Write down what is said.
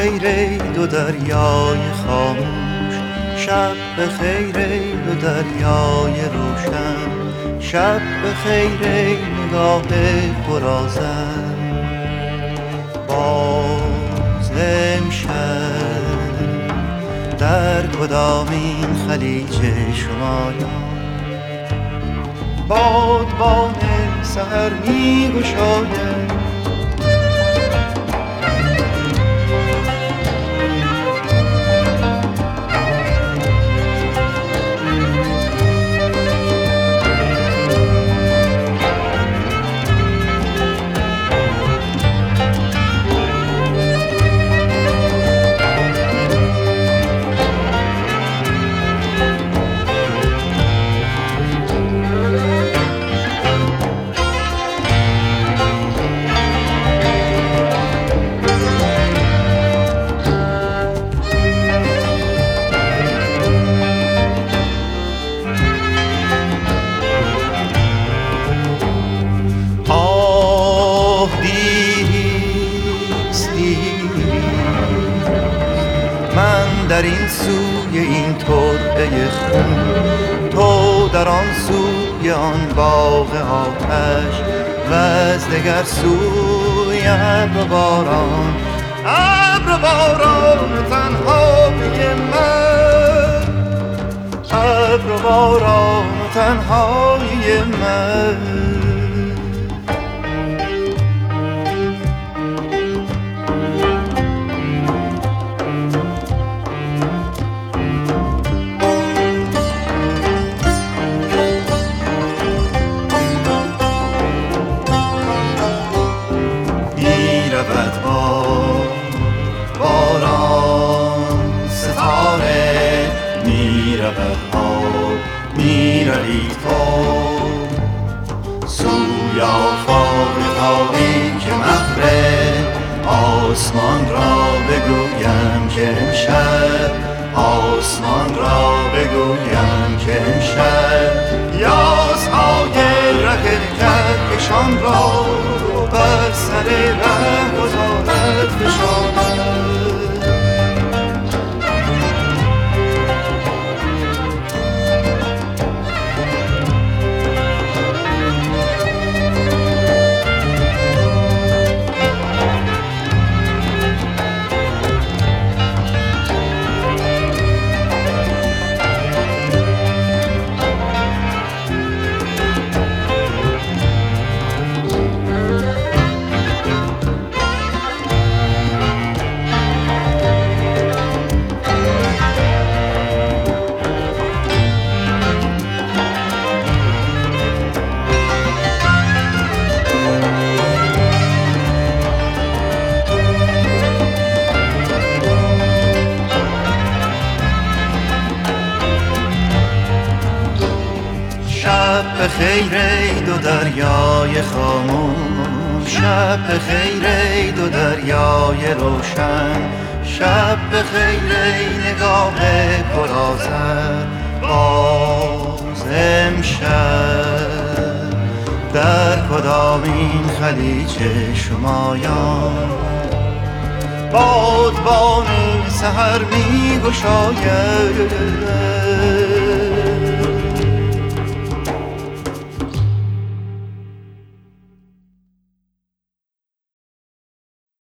خیر ای دو دریای خاموش، شب به خیر ای دو دریای روشن، شب به خیر ای نگاه پرآذر. باز امشب در کدامین خلیج شمایان، بادبان سحر می گشاید. من در این سوی این ترعه خون، تو در آن سوی آن باغ آتش، و از دگر سوی ابر باران، ابر باران تنهای من، ابر باران تنهای من. میرود باران ستاره، میرود آب، میروی تو سوی آفاق تاریک مغرب. آسمان را بگویم که امشب، آسمان را بگویم که امشب، یاسهای ره کهکشان را بر سر ره گذارد فشاند. شب به خیر ای دو دریای خاموش، شب به خیر ای دو دریای روشن، شب به خیر ای نگاه پرآذر. باز امشب در کدامین خلیج شمایان، بادبان سحر می گشاید.